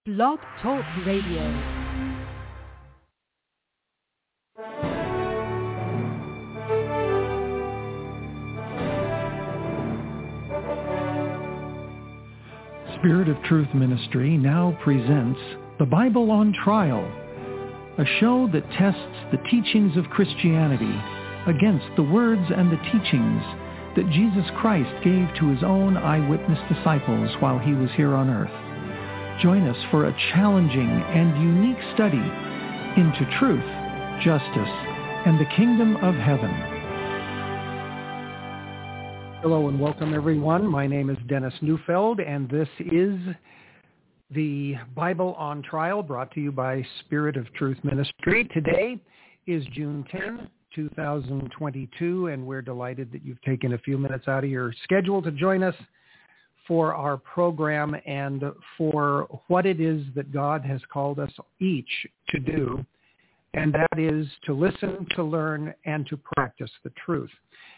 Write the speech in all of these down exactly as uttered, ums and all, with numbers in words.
Blog Talk Radio. Spirit of Truth Ministry now presents The Bible on Trial, a show that tests the teachings of Christianity against the words and the teachings that Jesus Christ gave to his own eyewitness disciples while he was here on earth. Join us for a challenging and unique study into truth, justice, and the kingdom of heaven. Hello and welcome, everyone. My name is Dennis Neufeld, and this is the Bible on Trial, brought to you by Spirit of Truth Ministry. Today is June tenth, twenty twenty-two, and we're delighted that you've taken a few minutes out of your schedule to join us for our program and for what it is that God has called us each to do, and that is to listen, to learn, and to practice the truth.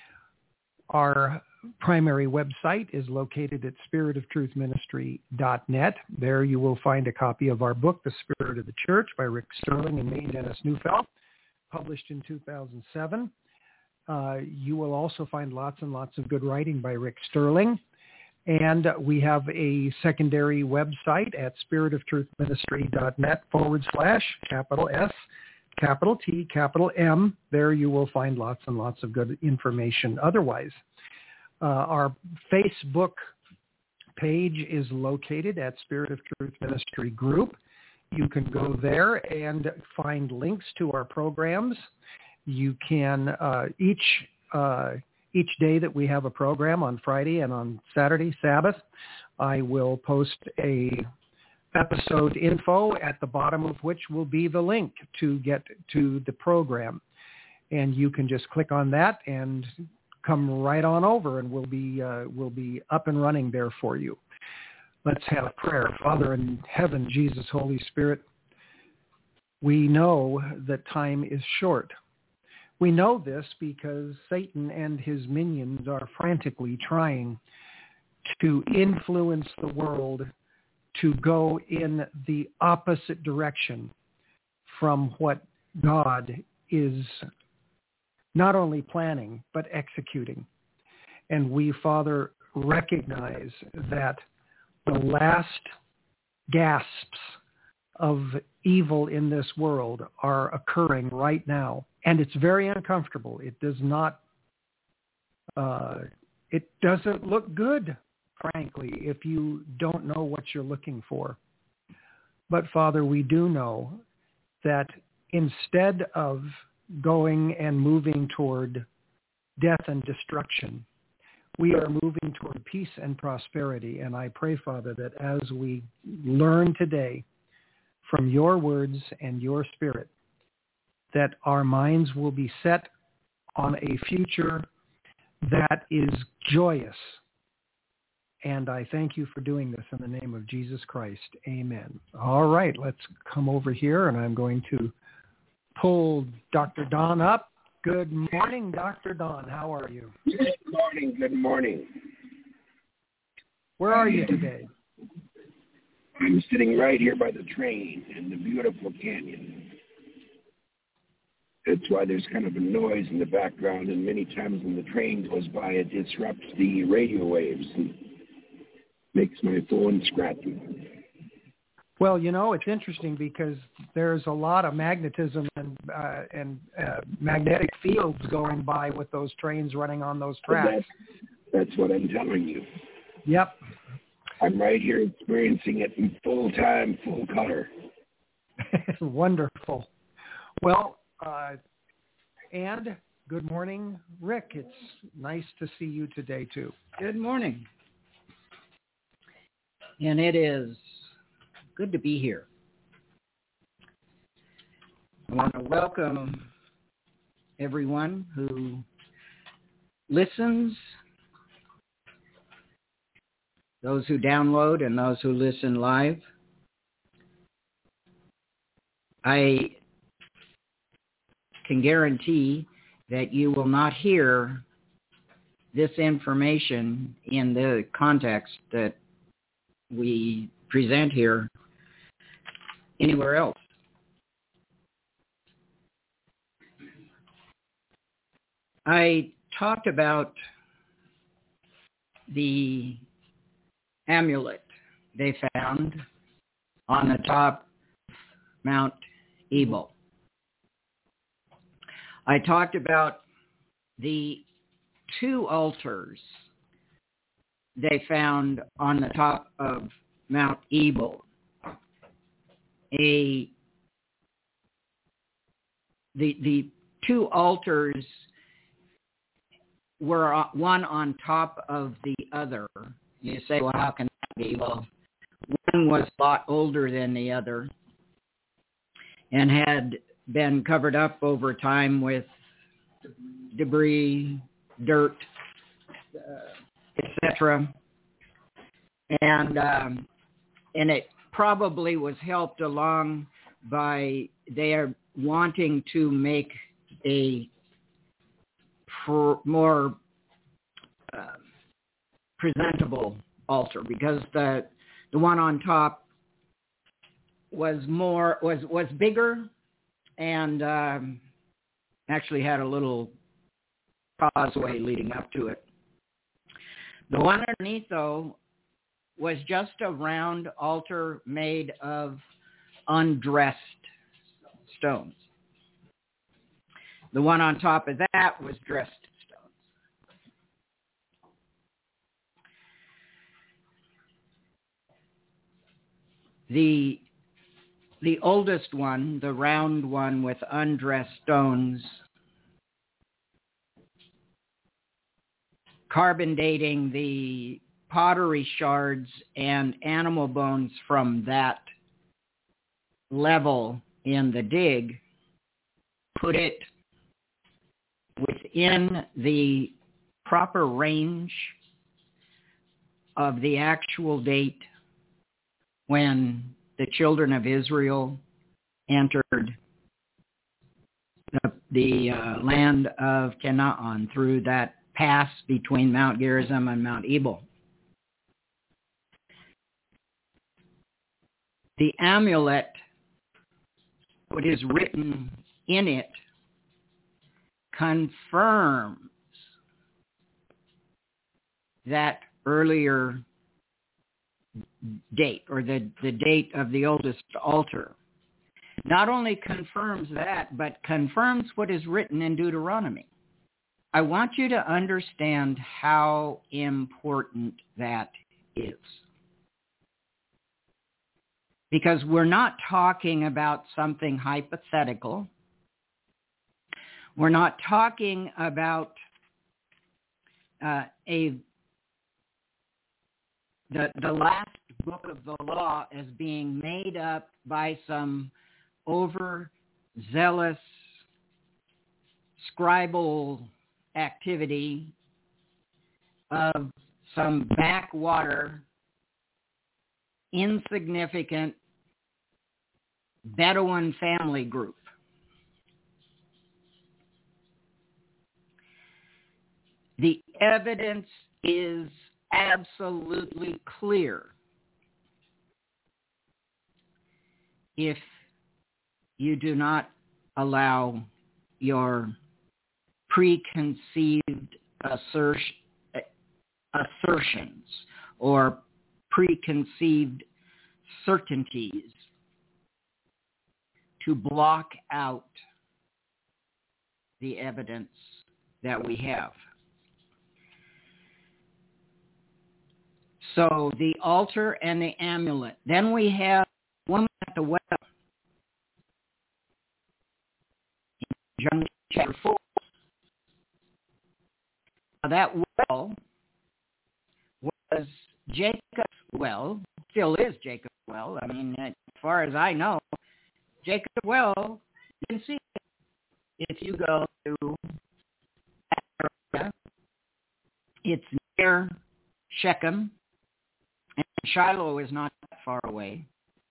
Our primary website is located at spirit of truth ministry dot net. There you will find a copy of our book, The Spirit of the Church, by Rick Sterling and me, Dennis Neufeld, published in two thousand seven. Uh, you will also find lots and lots of good writing by Rick Sterling. And we have a secondary website at spirit of truth ministry dot net forward slash capital S, capital T, capital M. There you will find lots and lots of good information otherwise. Uh, our Facebook page is located at Spirit of Truth Ministry Group. You can go there and find links to our programs. You can, uh, each uh, each day that we have a program on Friday and on Saturday, Sabbath, I will post a episode info at the bottom of which will be the link to get to the program. And you can just click on that and come right on over, and we'll be uh, we'll be up and running there for you. Let's have prayer. Father in heaven, Jesus, Holy Spirit, we know that time is short. We know this because Satan and his minions are frantically trying to influence the world to go in the opposite direction from what God is not only planning, but executing. And we, Father, recognize that the last gasps of evil in this world are occurring right now. And it's very uncomfortable. It does not, uh, it doesn't look good, frankly, if you don't know what you're looking for. But Father, we do know that instead of going and moving toward death and destruction, we are moving toward peace and prosperity. And I pray, Father, that as we learn today from your words and your Spirit, that our minds will be set on a future that is joyous. And I thank you for doing this in the name of Jesus Christ. Amen. All right, let's come over here, and I'm going to pull Doctor Don up. Good morning, Doctor Don. How are you? Good morning. Good morning. Where are you today? I'm sitting right here by the train in the beautiful canyon. That's why there's kind of a noise in the background, and many times when the train goes by, it disrupts the radio waves and makes my phone scratchy. Well, you know, it's interesting because there's a lot of magnetism and uh, and uh, magnetic fields going by with those trains running on those tracks. That's, that's what I'm telling you. Yep. I'm right here experiencing it in full time, full color. Wonderful. Well, uh, and good morning, Rick. It's nice to see you today, too. Good morning. And it is good to be here. I want to welcome everyone who listens, those who download, and those who listen live. I can guarantee that you will not hear this information in the context that we present here anywhere else. I talked about the amulet they found on the top of Mount Ebal. I talked about the two altars they found on the top of Mount Ebal. A the the two altars were one on top of the other. You say, well, how can that be? Well, one was a lot older than the other and had been covered up over time with debris, dirt, uh, et cetera. And um, and it probably was helped along by their wanting to make a pr- more uh, presentable altar, because the the one on top was more was was bigger and um, actually had a little causeway leading up to it. The one underneath, though, was just a round altar made of undressed stones. The one on top of that was dressed stones. The, the oldest one, the round one with undressed stones, carbon dating the pottery shards and animal bones from that level in the dig, put it within the proper range of the actual date when the children of Israel entered the, the uh, land of Canaan through that pass between Mount Gerizim and Mount Ebal. The amulet, what is written in it, confirms that earlier date, or the, the date of the oldest altar. Not only confirms that, but confirms what is written in Deuteronomy. I want you to understand how important that is. Because we're not talking about something hypothetical. We're not talking about uh, a the the last book of the law as being made up by some overzealous scribal activity of some backwater, insignificant Bedouin family group. The evidence is absolutely clear. If you do not allow your preconceived assertion, assertions or preconceived certainties to block out the evidence that we have. So the altar and the amulet. Then we have the woman at the well. In John chapter four. Now that well was Jacob's well, still is Jacob's well. I mean, as far as I know, Jacob's well, you can see it if you go to Africa. It's near Shechem, and Shiloh is not that far away.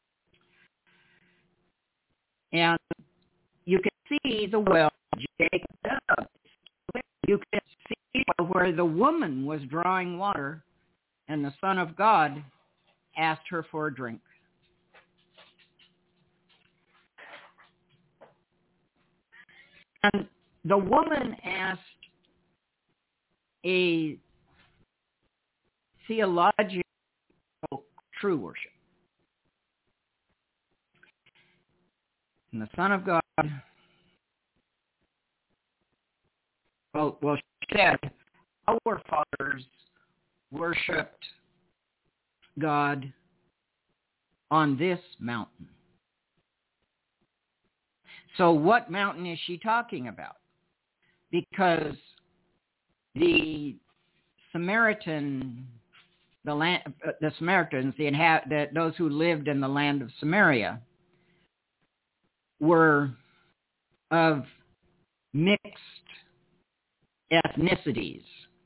And you can see the well Jacob dug. You can see where the woman was drawing water, and the Son of God asked her for a drink. And the woman asked a theological true worship. And the Son of God, well, well she said, our fathers worshipped God on this mountain. So what mountain is she talking about? Because the Samaritan, the land, the Samaritans, the inha- the, those who lived in the land of Samaria, were of mixed ethnicities,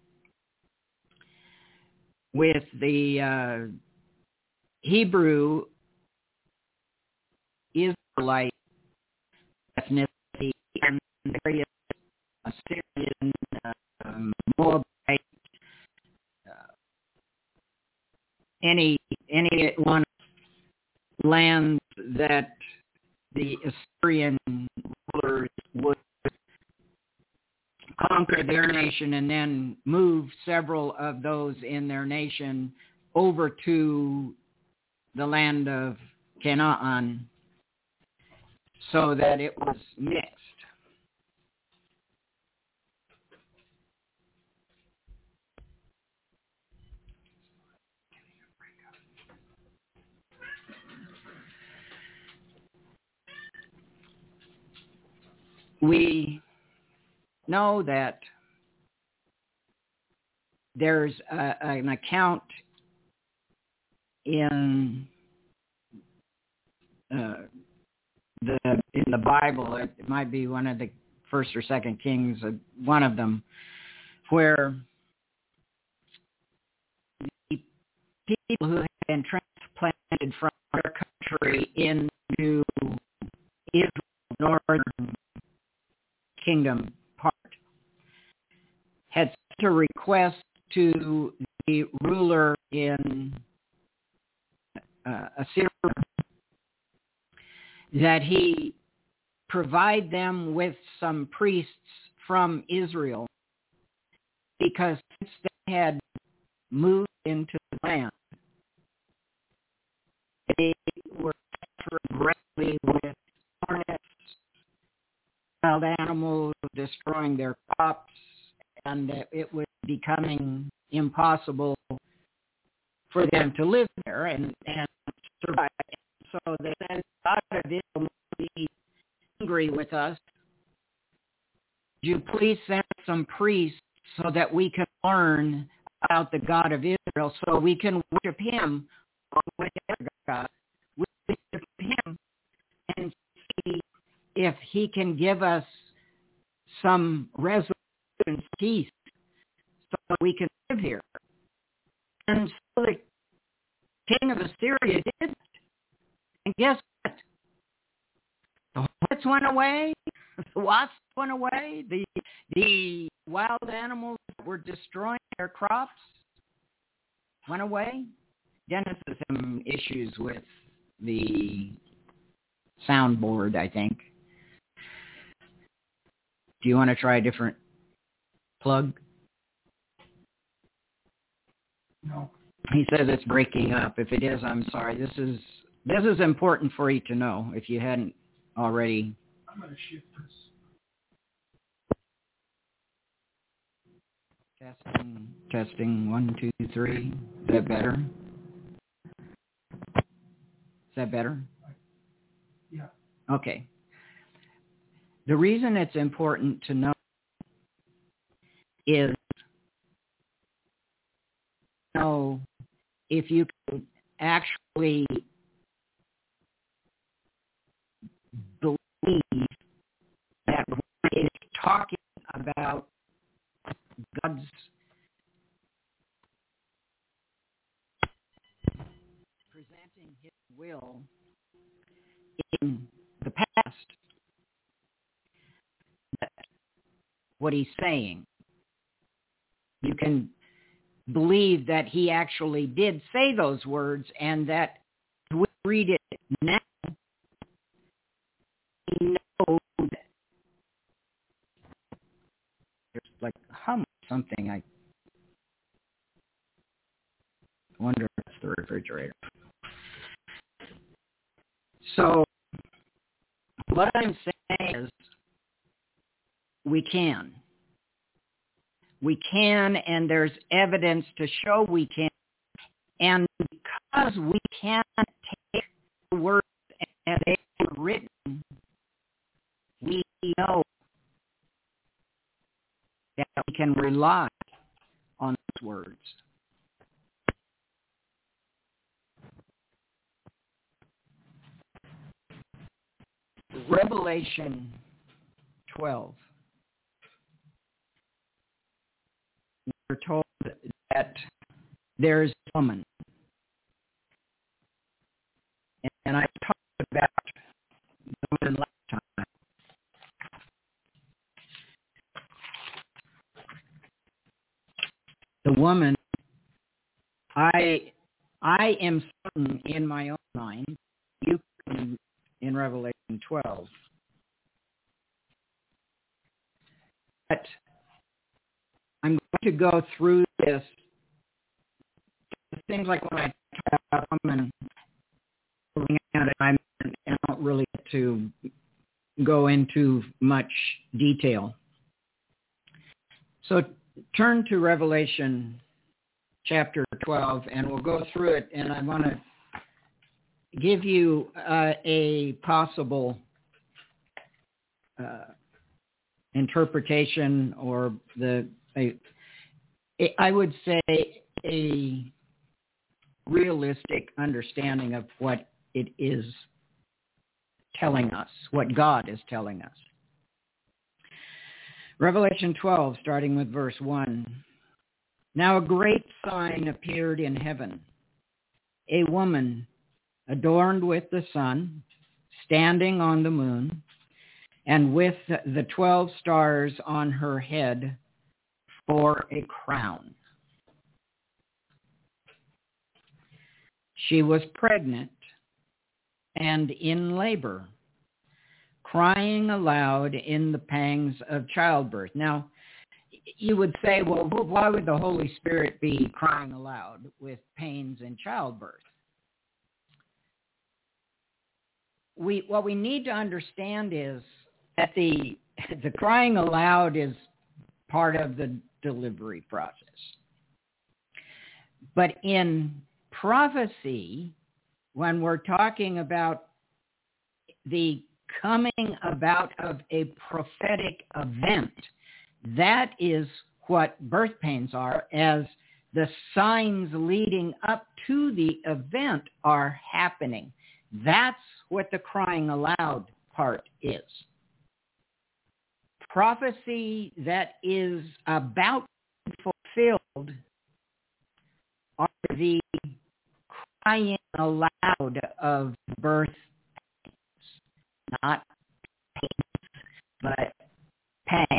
with the uh, Hebrew Israelite ethnicity and various Assyrian, uh, Moabite, uh, any any one land that the Assyrian rulers would conquer their nation and then move several of those in their nation over to the land of Canaan, so that it was mixed. We know that there's a, an account in uh, the in the Bible. It might be one of the first or second Kings, uh, one of them, where the people who had been transplanted from their country into Israel, northern kingdom part, had sent a request to the ruler in uh, Assyria that he provide them with some priests from Israel, because since they had moved into the land, they were greatly with hornets, wild animals, destroying their crops, and it was becoming impossible for them to live there and, and survive. So they said, God of Israel must be angry with us. Would you please send some priests so that we can learn about the God of Israel, so we can worship him with their God. We worship him and see if he can give us some resolution, peace, so that we can live here. And so the king of Assyria did. And guess what? The hornets went away. The wasps went away. The the wild animals that were destroying their crops went away. Dennis has some issues with the soundboard, I think. Do you want to try a different plug? No. He says it's breaking up. If it is, I'm sorry. This is this is important for you to know if you hadn't already. I'm going to shift this. Testing, testing, one, two, three. Is that better? Is that better? Yeah. Okay. The reason it's important to know is know if you can actually believe that when it's talking about God's presenting his will in the past, that what he's saying, you can believe that he actually did say those words, and that we read it now, we know So what I'm saying is we can. We can, and there's evidence to show we can. And because we can't take the words as they were written, we know that we can rely on those words. Revelation twelve. We're told that there's a woman. And I talked about the woman last time. The woman, I I am certain in my own mind, you can in Revelation twelve. But I'm going to go through this. It seems like when I talk about women, I don't really get to go into much detail. So turn to Revelation chapter twelve, and we'll go through it, and I want to give you uh, a possible uh, interpretation, or the a, I would say a realistic understanding of what it is telling us, what God is telling us. Revelation twelve, starting with verse one. Now a great sign appeared in heaven, a woman adorned with the sun, standing on the moon, and with the twelve stars on her head for a crown. She was pregnant and in labor, crying aloud in the pangs of childbirth. Now, you would say, well, why would the Holy Spirit be crying aloud with pains in childbirth? We, what we need to understand is that the, the crying aloud is part of the delivery process. But in prophecy, when we're talking about the coming about of a prophetic event, that is what birth pains are, as the signs leading up to the event are happening. That's what the crying aloud part is. Prophecy that is about to be fulfilled are the crying aloud of birth pains, not pains, but pangs.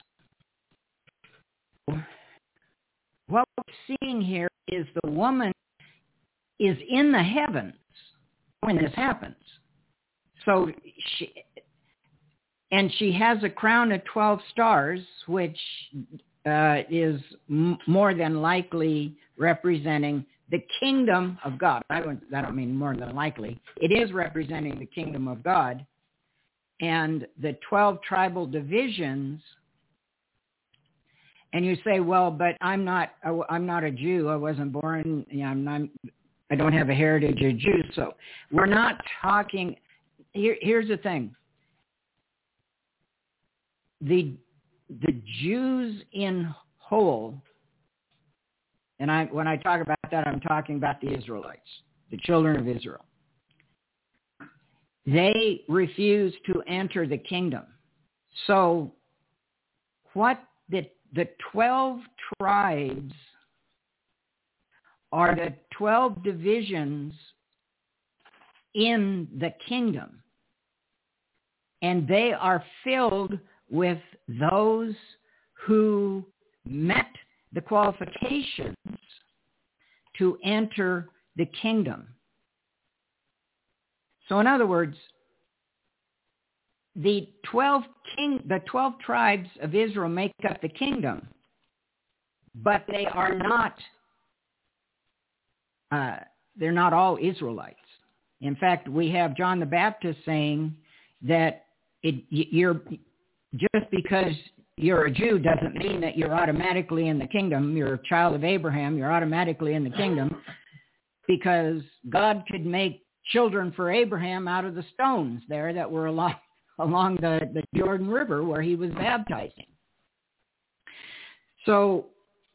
What we're seeing here is the woman is in the heavens when this happens. So she, and she has a crown of twelve stars, which uh, is m- more than likely representing the kingdom of God. I don't, I don't mean more than likely. It is representing the kingdom of God. And the twelve tribal divisions. And you say, well, but I'm not, I'm not a Jew. I wasn't born, you know, I'm not, I don't have a heritage of Jews. So we're not talking, here, here's the thing. The, the Jews in whole, and I, when I talk about that, I'm talking about the Israelites, the children of Israel. They refuse to enter the kingdom. So what the The twelve tribes are the twelve divisions in the kingdom. And they are filled with those who met the qualifications to enter the kingdom. So in other words, the twelve king, the twelve tribes of Israel make up the kingdom, but they are not. Uh, they're not all Israelites. In fact, we have John the Baptist saying that it, you're just because you're a Jew doesn't mean that you're automatically in the kingdom. You're a child of Abraham. You're automatically in the kingdom, because God could make children for Abraham out of the stones there that were along, along the, the Jordan River where he was baptizing. So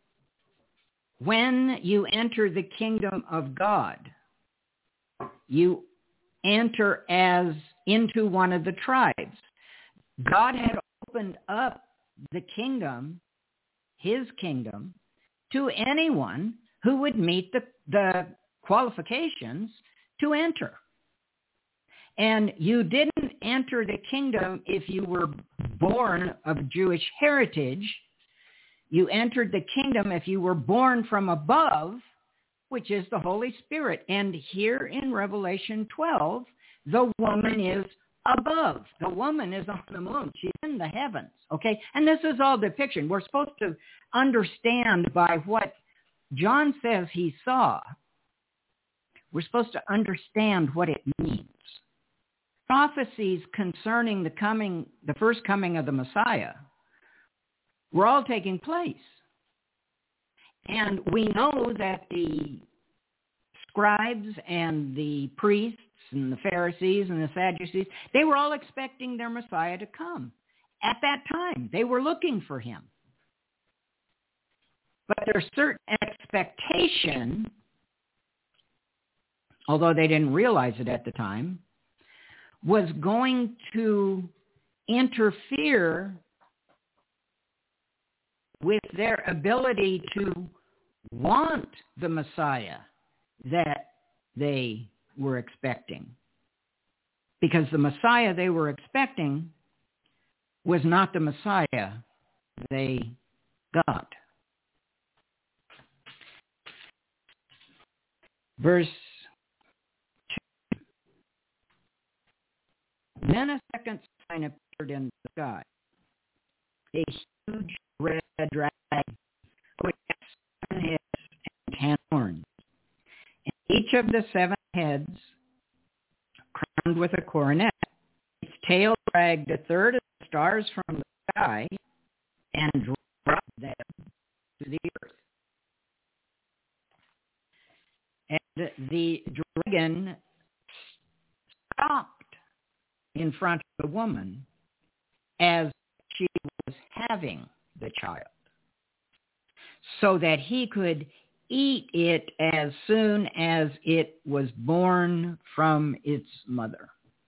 when you enter the kingdom of God, you enter as into one of the tribes. God had opened up the kingdom, his kingdom, to anyone who would meet the, the qualifications to enter. And you didn't enter the kingdom if you were born of Jewish heritage. You entered the kingdom if you were born from above, which is the Holy Spirit. And here in Revelation twelve, the woman is above. The woman is on the moon. She's in the heavens, okay? And this is all depiction. We're supposed to understand by what John says he saw. We're supposed to understand what it means. Prophecies concerning the coming, the first coming of the Messiah were all taking place. And we know that the scribes and the priests and the Pharisees and the Sadducees, they were all expecting their Messiah to come. At that time, they were looking for him. But there's certain expectation, although they didn't realize it at the time, was going to interfere with their ability to want the Messiah that they were expecting. Because the Messiah they were expecting was not the Messiah they got. Verse two. Then a second sign appeared in the sky. A huge red dragon with seven heads and ten horns. And each of the seven heads crowned with a coronet. Its tail dragged a third of the stars from the sky and dropped them to the earth. And the dragon stopped in front of the woman as she was having the child, so that he could eat it as soon as it was born from its mother.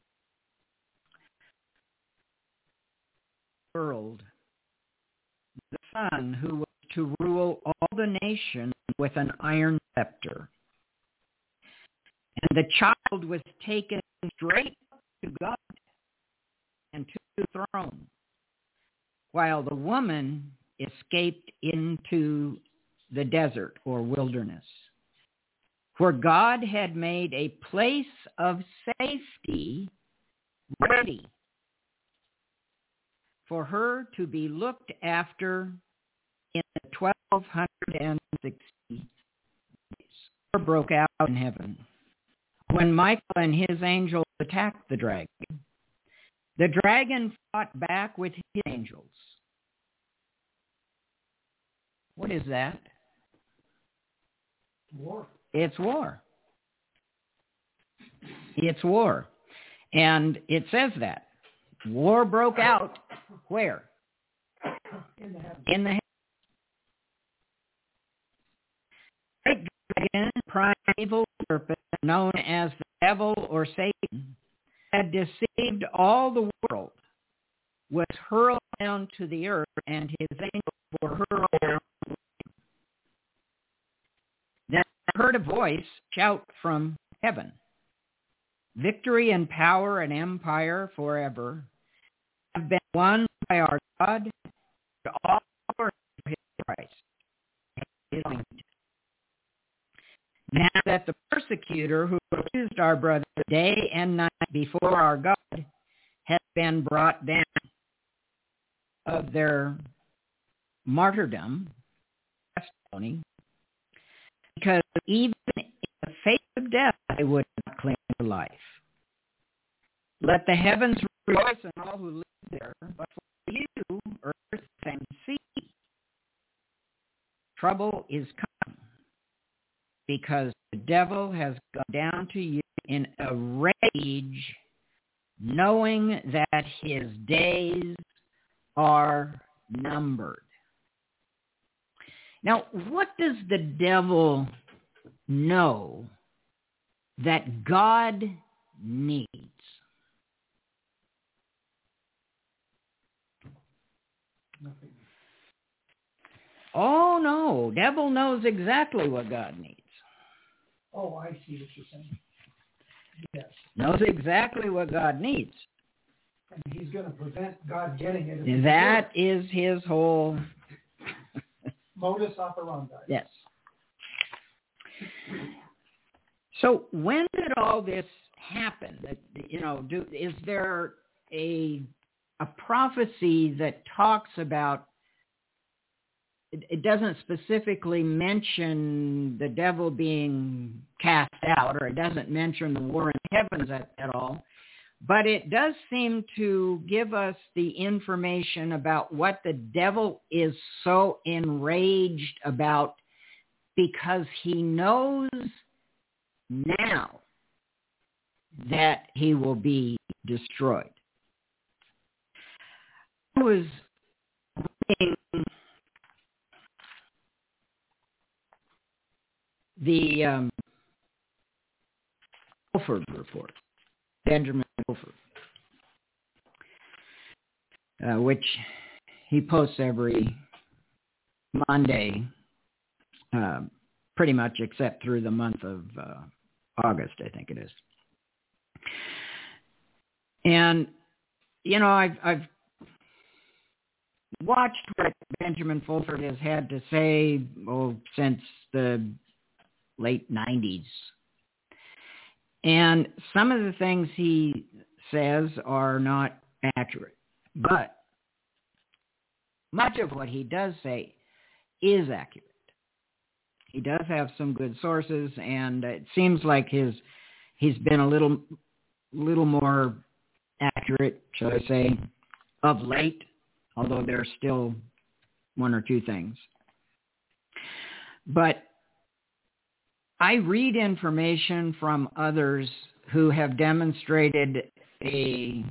World, the son who was to rule all the nations with an iron scepter. And the child was taken straight to God and to the throne, while the woman escaped into the desert or wilderness, where God had made a place of safety ready for her to be looked after in the twelve sixty days. War broke out in heaven when Michael and his angels attacked the dragon. The dragon fought back with his angels. What is that? War. It's war. It's war. And it says that. War broke out where? In the heavens. In the heavens. Great dragon, primeval serpent, known as the devil or Satan, had deceived all the world, was hurled down to the earth, and his angels were hurled down. Then I heard a voice shout from heaven, "Victory and power and empire forever have been won by our God, and all for his Christ." Now that the persecutor who accused our brother day and night before our God has been brought down of their martyrdom, testimony, because even in the face of death they would not cling to life. Let the heavens rejoice and all who live there, but for you, earth and sea, trouble is coming, because the devil has gone down to you in a rage, knowing that his days are numbered. Now, what does the devil know that God needs? Nothing. Oh, no. Devil knows exactly what God needs. Oh, I see what you're saying. Yes. Knows exactly what God needs. And he's going to prevent God getting it. And that is his whole modus operandi. Yes. So when did all this happen? That, you know, do, is there a a prophecy that talks about? It, it doesn't specifically mention the devil being cast out, or it doesn't mention the war in the heavens at, at all. But it does seem to give us the information about what the devil is so enraged about, because he knows now that he will be destroyed. I was reading the um, Fulford report, Benjamin Fulford, uh, which he posts every Monday, uh, pretty much except through the month of uh, August, I think it is. And, you know, I've, I've watched what Benjamin Fulford has had to say oh, since the late nineties. And some of the things he says are not accurate. But much of what he does say is accurate. He does have some good sources, and it seems like his he's been a little little more accurate, shall I say, of late, although there's still one or two things. But I read information from others who have demonstrated a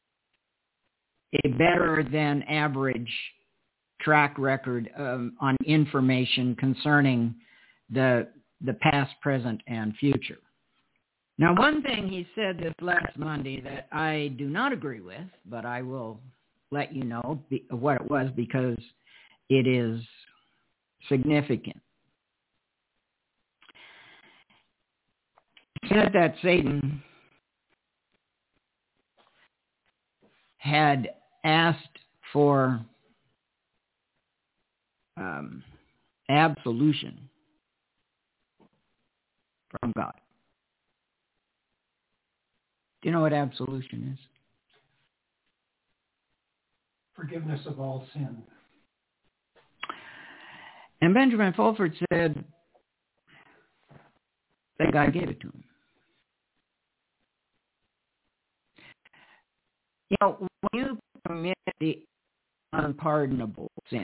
a better than average track record um, on information concerning the the past, present, and future. Now, one thing he said this last Monday that I do not agree with, but I will let you know be, what it was, because it is significant. He said that Satan had asked for um, absolution from God. Do you know what absolution is? Forgiveness of all sin. And Benjamin Fulford said that God gave it to him. You know, when you commit the unpardonable sin,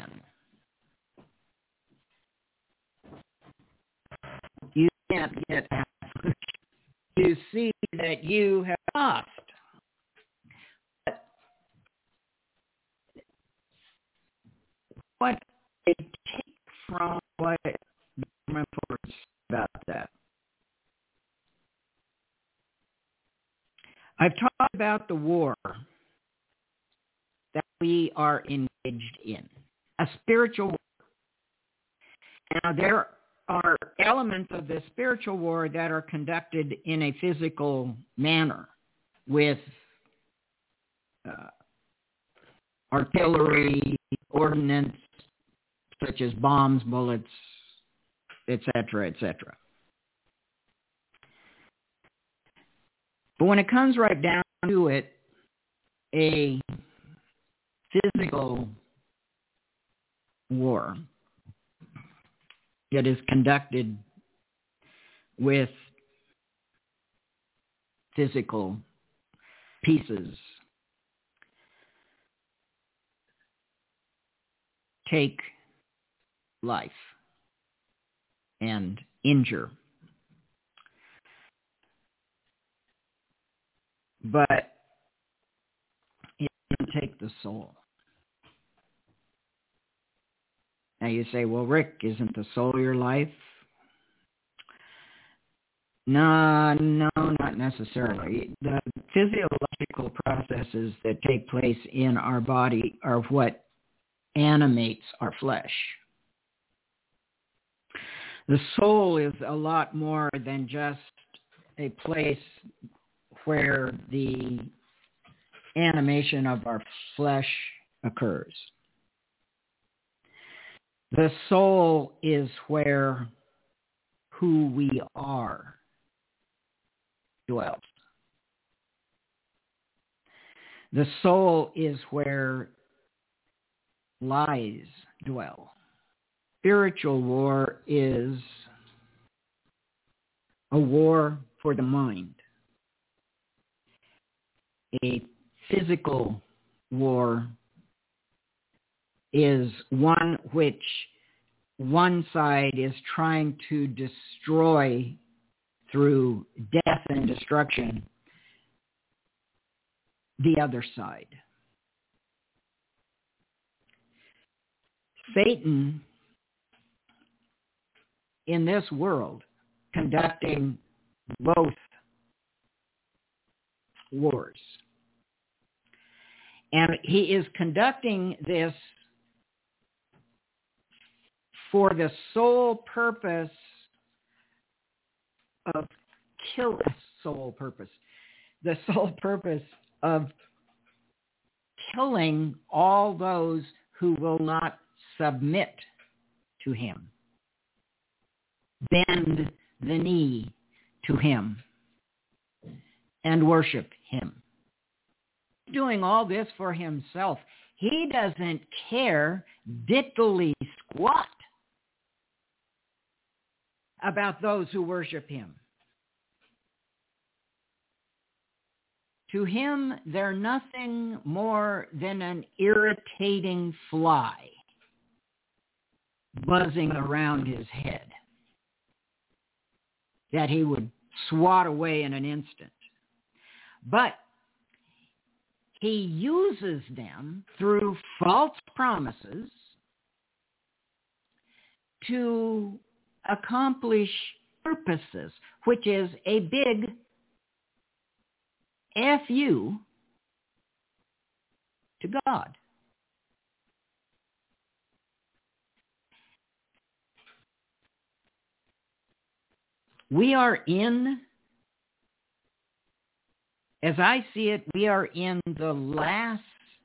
you can't get absolution. You see that you have lost. But what I take from what Benjamin Fulford said about that, I've talked about the war that we are engaged in, a spiritual war. Now, there are elements of the spiritual war that are conducted in a physical manner with uh, artillery, ordnance, such as bombs, bullets, et cetera, et cetera. But when it comes right down to it, a physical war that is conducted with physical pieces take life and injure. But it doesn't take the soul. Now you say, well, Rick, isn't the soul your life? No, no, not necessarily. The physiological processes that take place in our body are what animates our flesh. The soul is a lot more than just a place where the animation of our flesh occurs. The soul is where who we are dwells. The soul is where lies dwell. Spiritual war is a war for the mind. A physical war is one which one side is trying to destroy through death and destruction the other side. Satan, in this world, conducting both wars. And he is conducting this for the sole purpose of kill sole purpose. The sole purpose of killing all those who will not submit to him, bend the knee to him, and worship him. Doing all this for himself. He doesn't care diddly squat about those who worship him. To him, they're nothing more than an irritating fly buzzing around his head that he would swat away in an instant. But he uses them through false promises to accomplish purposes, which is a big F you to God. We are in, as I see it, we are in the last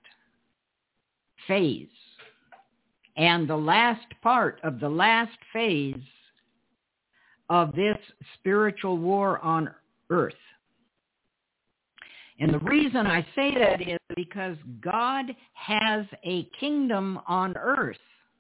phase. And the last part of the last phase of this spiritual war on earth. And the reason I say that is because God has a kingdom on earth.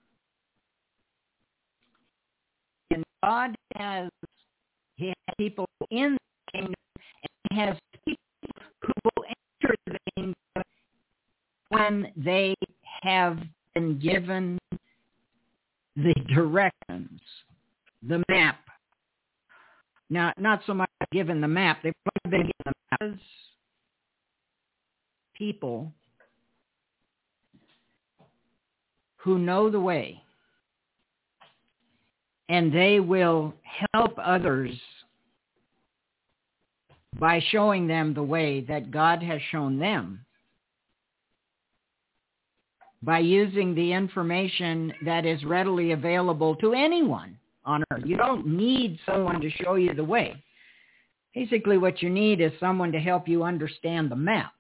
And God has, he has people in the kingdom, and he has people who will enter the kingdom when they have been given the directions, the map. Now, not so much given the map, they've been given the map. People who know the way, and they will help others by showing them the way that God has shown them, by using the information that is readily available to anyone on earth. You don't need someone to show you the way. Basically, what you need is someone to help you understand the map.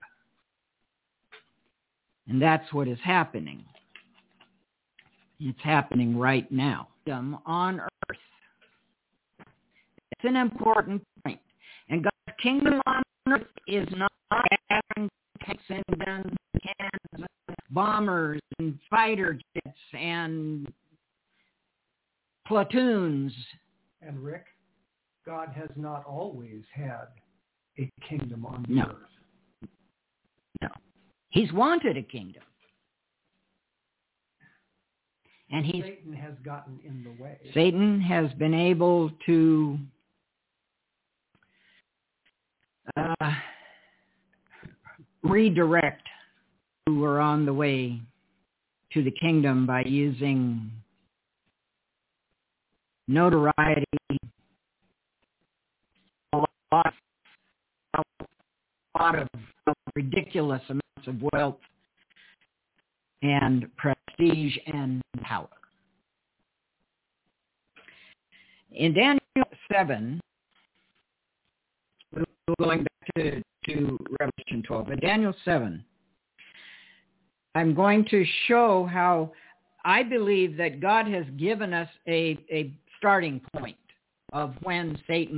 And that's what is happening. It's happening right now. On earth. It's an important point. And God's kingdom on earth is not having tanks and guns and bombers and fighter jets and platoons. And Rick, God has not always had a kingdom on the No. earth. No. He's wanted a kingdom. And he's, Satan has gotten in the way. Satan has been able to uh, redirect who are on the way to the kingdom by using notoriety, a lot, a lot of ridiculous amounts of wealth and prestige and power. In Daniel seven, we're going back to, to Revelation twelve, in Daniel seven, I'm going to show how I believe that God has given us a, a starting point of when Satan.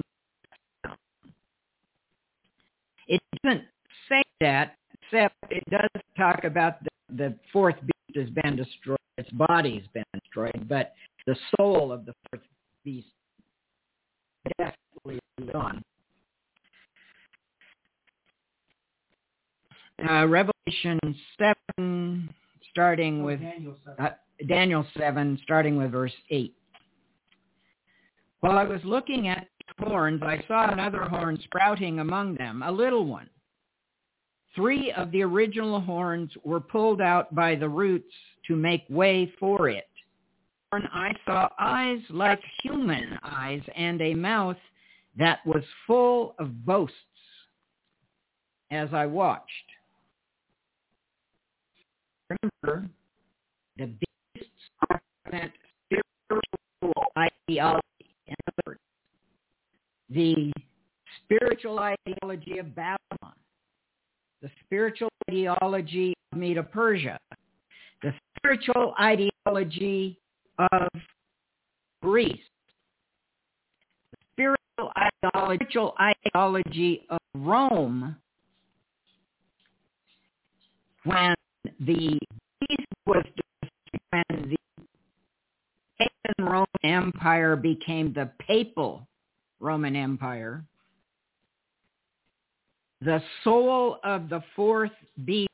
It doesn't say that, except it does talk about the, the fourth beast has been destroyed, its body has been destroyed, but the soul of the fourth beast definitely is gone. Uh, Revelation seven, starting Oh, with Daniel seven. uh, Daniel seven, starting with verse eight. While I was looking at horns, I saw another horn sprouting among them, a little one. Three of the original horns were pulled out by the roots to make way for it. And I saw eyes like human eyes and a mouth that was full of boasts as I watched. Remember, the beasts represent spiritual ideology. In other words, the spiritual ideology of Babylon, the spiritual ideology of Medo-Persia, the spiritual ideology of Greece, the spiritual ideology, spiritual ideology of Rome, when the beast was when the pagan Roman Empire became the papal Roman Empire, the soul of the fourth beast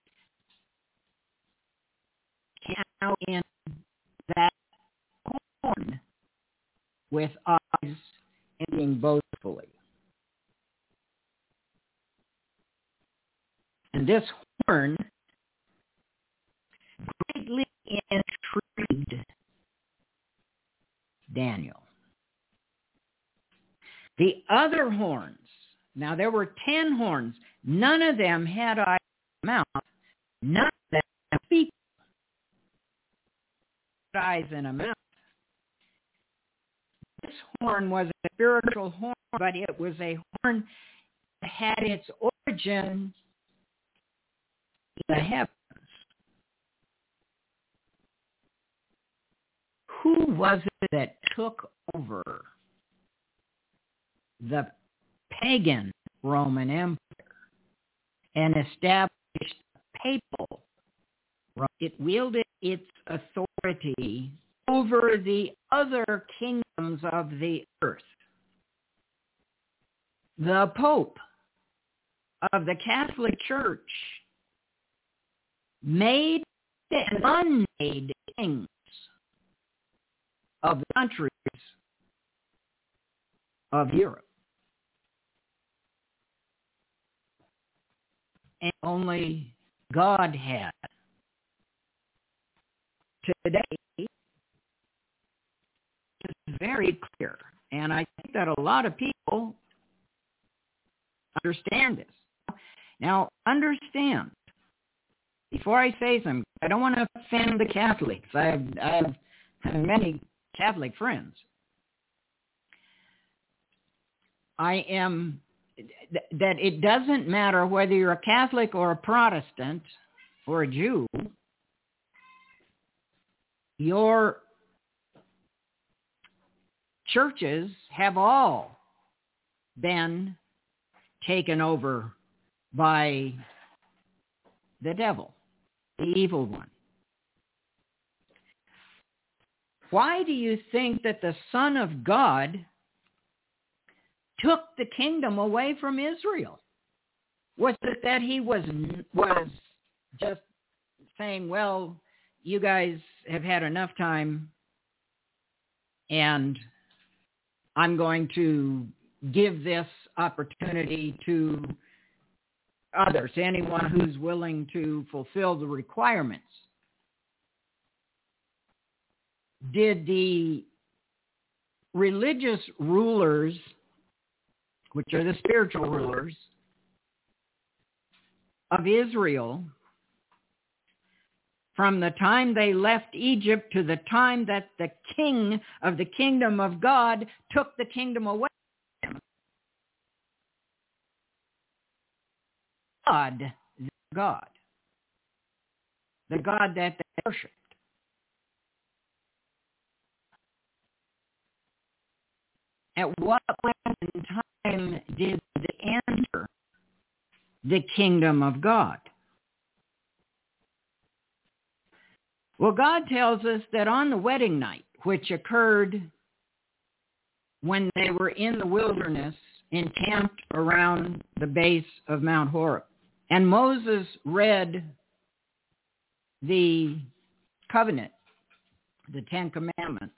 came out in that horn with eyes ending boastfully. And this horn greatly intrigued Daniel. The other horns, now there were ten horns, none of them had eyes in the mouth, none of them had feet, eyes in a mouth. This horn was a spiritual horn, but it was a horn that had its origin in the heavens. Who was it that took over the pagan Roman Empire and established the papal Rome? It wielded its authority over the other kingdoms of the earth. The Pope of the Catholic Church made and unmade kings of the countries of Europe. And only God had. Today, it's very clear, and I think that a lot of people understand this. Now, understand, before I say something, I don't want to offend the Catholics. I have, I have many Catholic friends. I am, that it doesn't matter whether you're a Catholic or a Protestant or a Jew, your churches have all been taken over by the devil, the evil one. Why do you think that the Son of God took the kingdom away from Israel? Was it that he was was just saying, well, you guys have had enough time and I'm going to give this opportunity to others, anyone who's willing to fulfill the requirements? Did the religious rulers, which are the spiritual rulers of Israel, from the time they left Egypt to the time that the king of the kingdom of God took the kingdom away from them, God, the God, the God that they worshiped, at what point in time did they enter the kingdom of God? Well, God tells us that on the wedding night, which occurred when they were in the wilderness, encamped around the base of Mount Horeb, and Moses read the covenant, the Ten Commandments,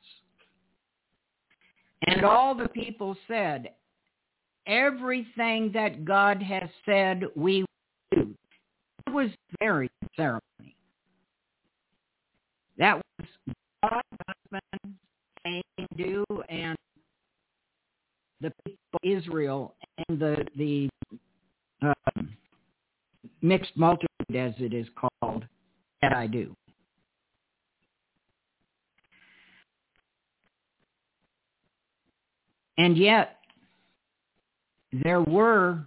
and all the people said, everything that God has said we will do. It was very ceremony. That was God's husband saying do, and the people of Israel and the, the um, mixed multitude, as it is called, that I do. And yet, there were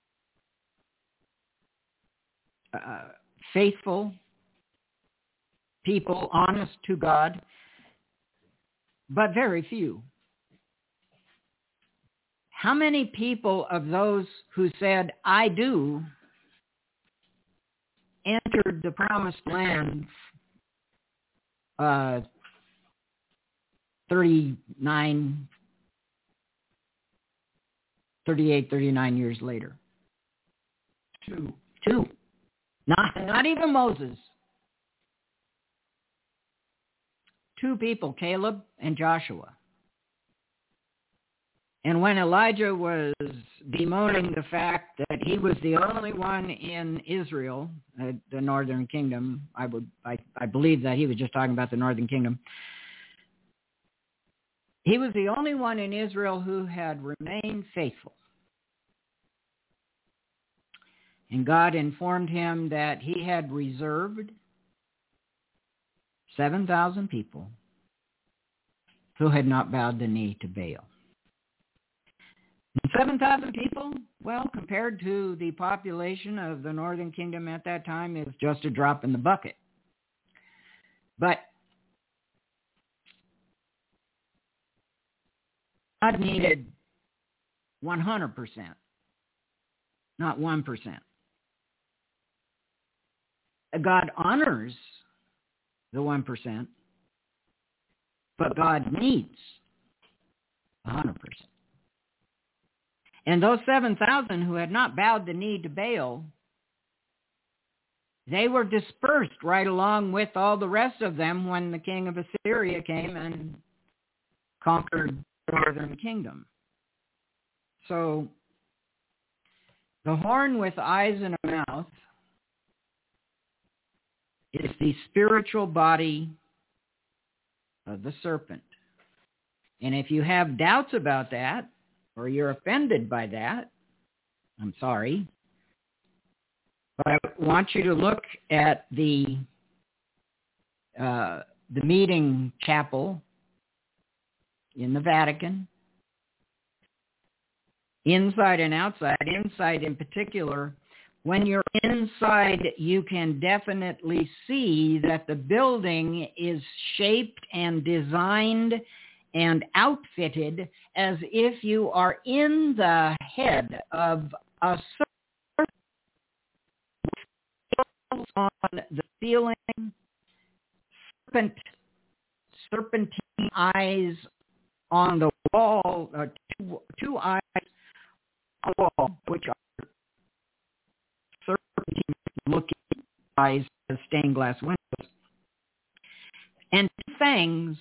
uh, faithful people, honest to God, but very few. How many people of those who said, I do, entered the promised land uh, thirty-nine, thirty-eight, thirty-nine years later? Two. Two. Not, not even Moses. Two people, Caleb and Joshua. And when Elijah was bemoaning the fact that he was the only one in Israel, uh, the northern kingdom, I would, I, I believe that he was just talking about the northern kingdom. He was the only one in Israel who had remained faithful. And God informed him that he had reserved seven thousand people who had not bowed the knee to Baal. seven thousand people, well, compared to the population of the northern kingdom at that time, is just a drop in the bucket. But God needed one hundred percent, not one percent. God honors the one percent, but God needs one hundred percent. And those seven thousand who had not bowed the knee to Baal, they were dispersed right along with all the rest of them when the king of Assyria came and conquered the northern kingdom. So the horn with eyes and a mouth is the spiritual body of the serpent. And if you have doubts about that, or you're offended by that, I'm sorry. But I want you to look at the uh, the meeting chapel in the Vatican, inside and outside. Inside in particular, when you're inside, you can definitely see that the building is shaped and designed and outfitted as if you are in the head of a serpent on the ceiling, serpent, serpentine eyes on the wall, uh, two, two eyes wall, which are serpentine-looking eyes as stained glass windows, and two fangs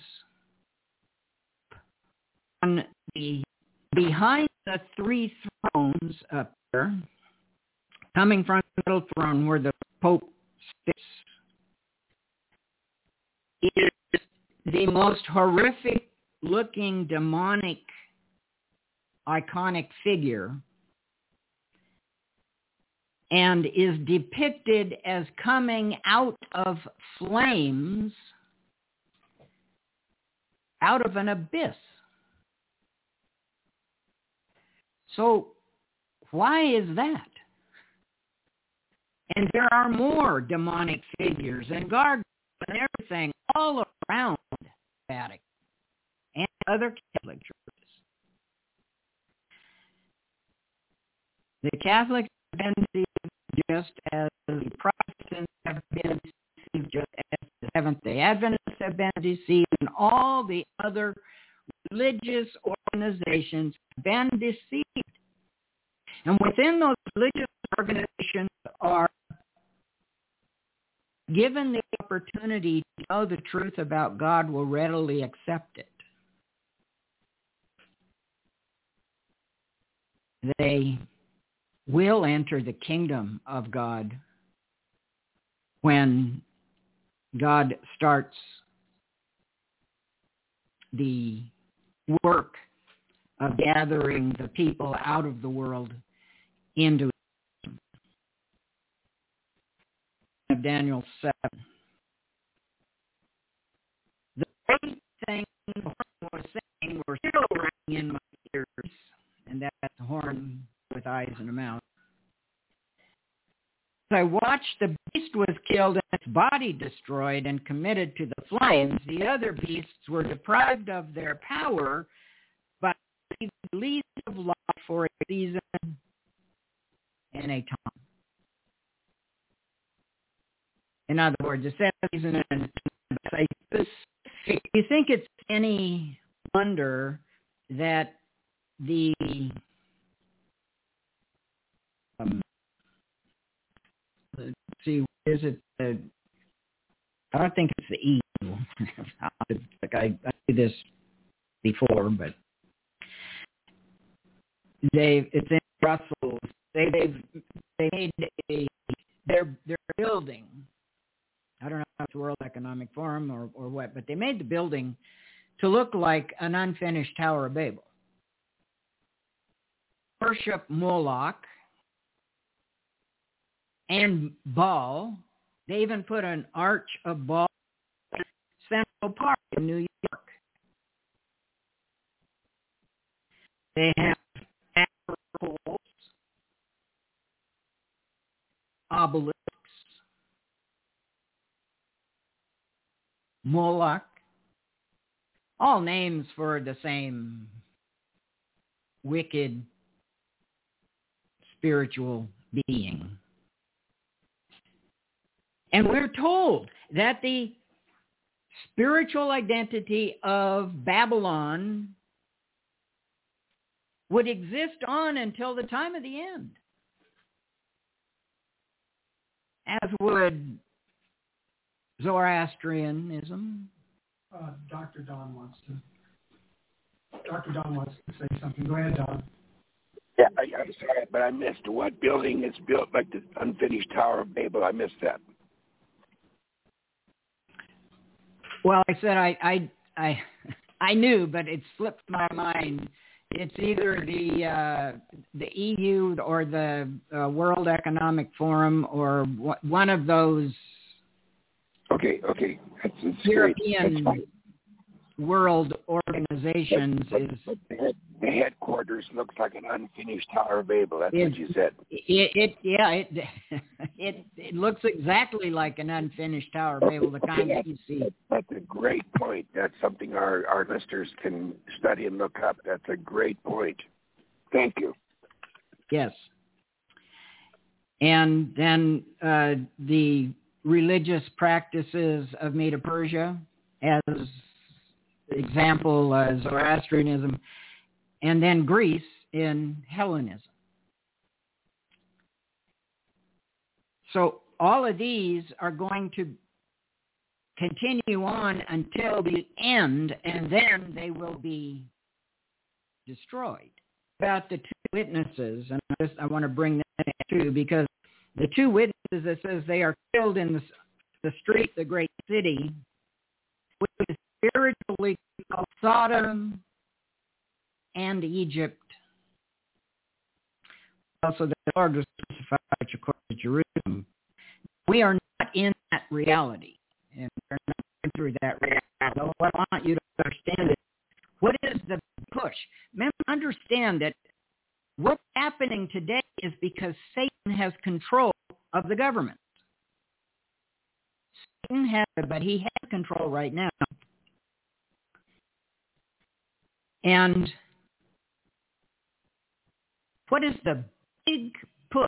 on the behind the three thrones up there, coming from the middle throne where the Pope sits, is the most horrific-looking demonic iconic figure, and is depicted as coming out of flames out of an abyss. So why is that? And there are more demonic figures and guards and everything all around the Vatican and other Catholic churches. The Catholics have been deceived just as the Protestants have been deceived, just as the Seventh-day Adventists have been deceived, and all the other religious organizations have been deceived. And within those religious organizations are given the opportunity to know the truth about God, will readily accept it. They will enter the kingdom of God when God starts the work of gathering the people out of the world into of Daniel seven. The great thing the horn was saying were still ringing in my ears, and that's the horn with eyes and a mouth. As I watched, the beast was killed and its body destroyed and committed to the flames. The other beasts were deprived of their power, but received the least of life for a season and a time. In other words, a season and a time. Do you think it's any wonder that the um, let's see, is it the, I don't think it's the E U. Like I, I did this before, but they it's in Brussels. They they've they made a they're they're building. I don't know if it's the World Economic Forum or, or what, but they made the building to look like an unfinished Tower of Babel. Worship Moloch and Baal. They even put an arch of Baal in Central Park in New York. They have poles, obelisks, Moloch, all names for the same wicked spiritual being. And we're told that the spiritual identity of Babylon would exist on until the time of the end, as would Zoroastrianism. Uh, Doctor Don wants to. Doctor Don wants to say something. Go ahead, Don. Yeah, I, I'm sorry, but I missed what building is built like the unfinished Tower of Babel. I missed that. Well, I said I I I, I knew, but it slipped my mind. It's either the uh, the E U or the uh, World Economic Forum or w- one of those. Okay, okay. That's, that's European That's world organizations but, is but the, head, the headquarters looks like an unfinished Tower of Babel. That's it, what you said. It, it yeah it it it looks exactly like an unfinished Tower of Babel, the kind okay, that you see. That's a great point. That's something our, our listeners can study and look up. That's a great point. Thank you. Yes. And then uh, the religious practices of Medo-Persia, as example, uh, Zoroastrianism, and then Greece in Hellenism. So all of these are going to continue on until the end, and then they will be destroyed. About the two witnesses, and I, just, I want to bring that in too, because the two witnesses, it says they are killed in the, the street, the great city, which is spiritually called Sodom and Egypt. Also, the Lord was crucified at Jerusalem. We are not in that reality, and we're not going through that reality. So what I want you to understand is, what is the push? Remember, understand that what's happening today is because Satan has control of the government. Satan has it, but he has control right now. And what is the big push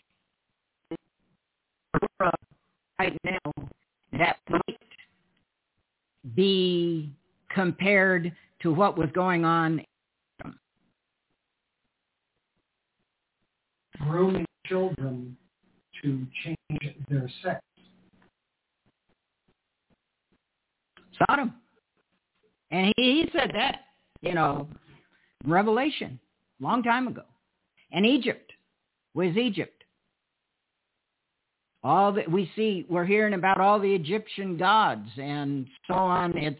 right now that might be compared to what was going on? Grooming children to change their sex. Sodom. And he, he said that, you know, Revelation, long time ago. And Egypt. Where's Egypt? All that we see, we're hearing about all the Egyptian gods and so on. It's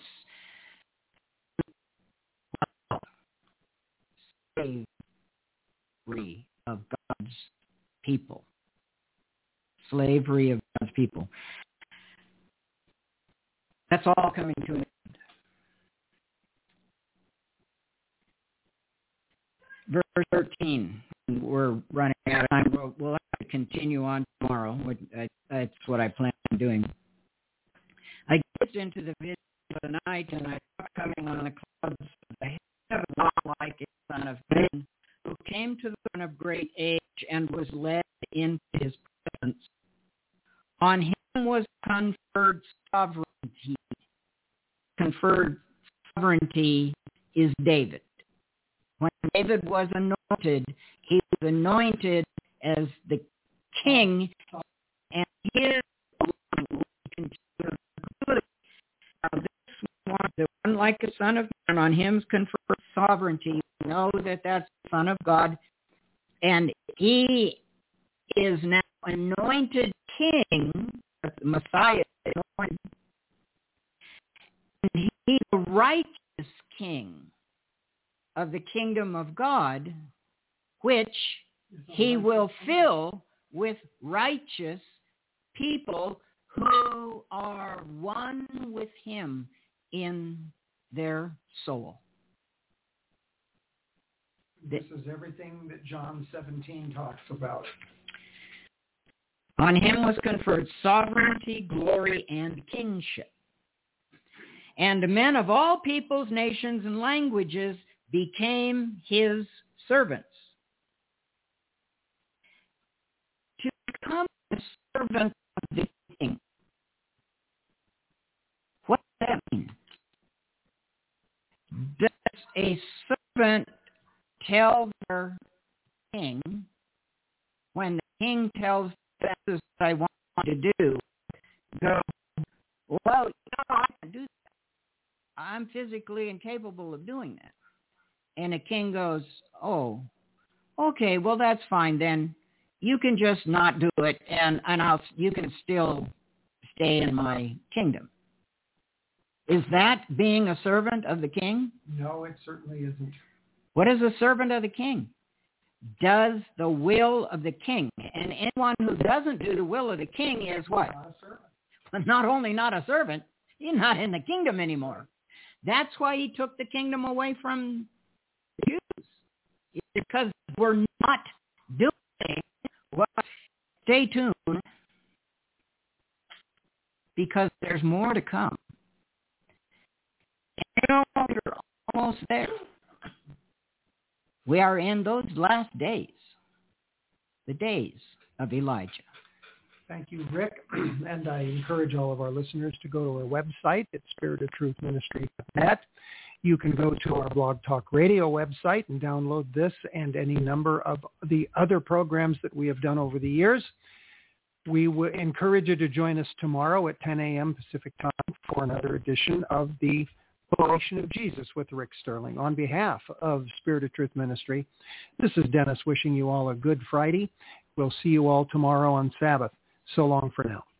slavery of God's people. Slavery of God's people. That's all coming to an end. Verse thirteen. We're running out of time. We'll, we'll have to continue on tomorrow. That's what I plan on doing. I get into the vision of the night, and I saw coming on the clouds of the heaven like a son of man, who came to the throne of great age and was led into his presence. On him was conferred sovereignty. Conferred sovereignty is David. When David was anointed, he was anointed as the king, and his now this one, the one like a son of man, on him conferred sovereignty. We know that that's the Son of God, and he is now anointed king, the Messiah, anointed, and he's the righteous king of the kingdom of God, which he will fill with righteous people who are one with him in their soul. This is everything that John seventeen talks about. On him was conferred sovereignty, glory, and kingship. And men of all peoples, nations, and languages became his servants. To become a servant of the king. What does that mean? Does a servant tell their king, when the king tells them this is what I want to do, go, well, you know, I can do that. I'm physically incapable of doing that. And the king goes, oh, okay, well, that's fine then. You can just not do it, and, and I'll, you can still stay in my kingdom. Is that being a servant of the king? No, it certainly isn't. What is a servant of the king? Does the will of the king. And anyone who doesn't do the will of the king is what? Not a servant. Not only not a servant, he's not in the kingdom anymore. That's why he took the kingdom away from the Jews. It's because we're not doing what. Stay tuned, because there's more to come. And you know, we're almost there. We are in those last days, the days of Elijah. Thank you, Rick. And I encourage all of our listeners to go to our website at spirit of truth ministry dot net. You can go to our Blog Talk Radio website and download this and any number of the other programs that we have done over the years. we would encourage you to join us tomorrow at ten a.m. Pacific time for another edition of the Revelation of Jesus with Rick Sterling. On behalf of Spirit of Truth Ministry, this is Dennis wishing you all a good Friday. We'll see you all tomorrow on Sabbath. So long for now.